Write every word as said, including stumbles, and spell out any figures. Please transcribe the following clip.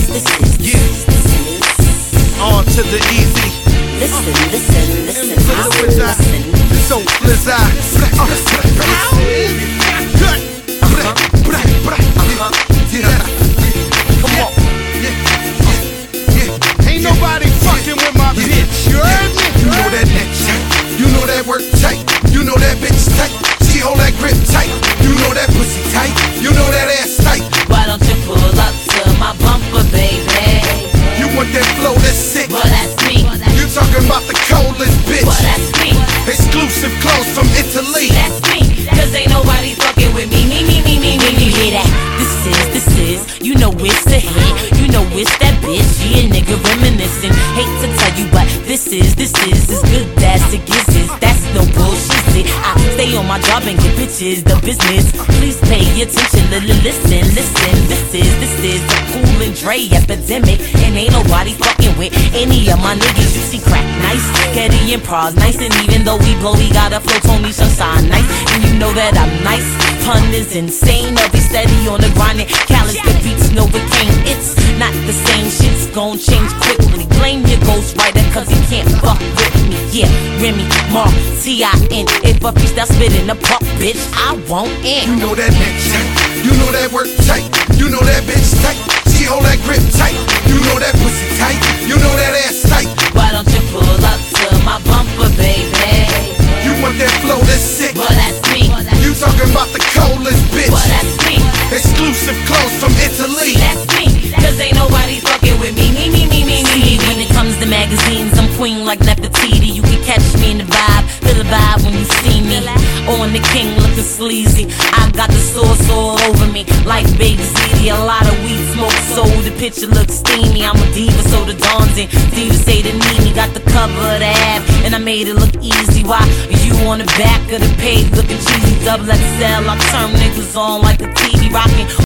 this is, Yeah. this is. On to the easy. Listen, listen, listen, listen, Listen, listen. So Blizz Eye. Uh, Cut. Blah, blah, blah. Yeah. Come on. Yeah, yeah, yeah. Ain't nobody fucking with my bitch. You heard me? You know that neck tight. You know that work tight. You know that bitch tight. She hold that grip tight. You know that pussy tight. You know that ass tight. Why don't you pull up to my bumper, baby? You want that flow that's sick. Well, that's me. You talking about the coldest bitch. Well, that's me. Exclusive clothes from Italy. That's me. Cause ain't nobody fucking with me. Me, me, me, me, me. You hear that? This is, this is. You know it's a hit. You know it's that bitch. Yeah, nigga reminiscing. Hate to tell you, but this is, this is as good as it gets. Is that's no bullshit. See, I stay on my job and get bitches the business. Please pay attention. Listen, listen. This is, this is the Cool and Dre epidemic. And ain't nobody fucking with any of my niggas. You see crack nice, Getty and Pros nice. And even though we blow, we got a flow, Tony Sunshine nice. And you know that I'm nice. Pun is insane. I'll be steady on the grind. And Callous the beats Novocaine. It's not the same. Shit's gon' change quickly. Blame your ghostwriter cause he can't fuck with me. Yeah, Remy, Mark, T I N. If a piece that spit in the park, bitch, I won't end. You know that neck tight. You know that work tight. You know that bitch tight. She hold that grip tight. You know that pussy tight. You know that ass tight. Why don't you pull up to my bumper, baby? You want that flow that's sick. Well, that's me. You talking about the coldest bitch. Well, that's me. Exclusive clothes from Italy. That's me. Cause ain't nobody fucking with me. Me, me, me, me, me, me. When it comes to magazines, I'm queen like Nefertiti. You can catch me in the vibe. Feel the vibe when you see me. On the king looking sleazy. I got the sauce all over me like Big Ziti. A lot of weed smoke, so the picture looks steamy. I'm a diva, so the dawns in. Divas say the need me. Got the cover of the app, and I made it look easy. Why you on the back of the page looking cheesy? Double X L, I turn niggas on like the T V rocking.